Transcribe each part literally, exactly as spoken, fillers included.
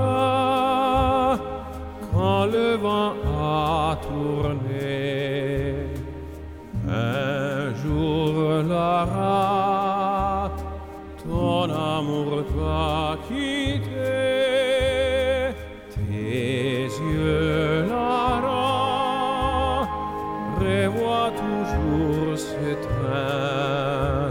matin, quand le vent a tourné, un jour Lara, ton amour t'a quitté. Tes yeux, Lara, revoient toujours ce train,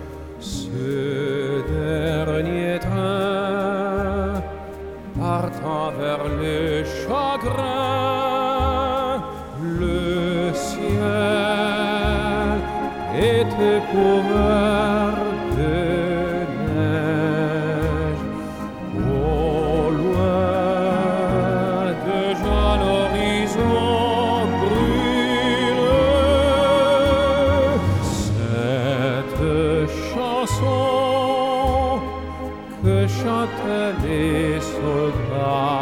ce dernier train, partant vers le chagrin. Le ciel était couvert de neige. Au loin, déjà l'horizon brûle. Cette chanson que chantaient les soldats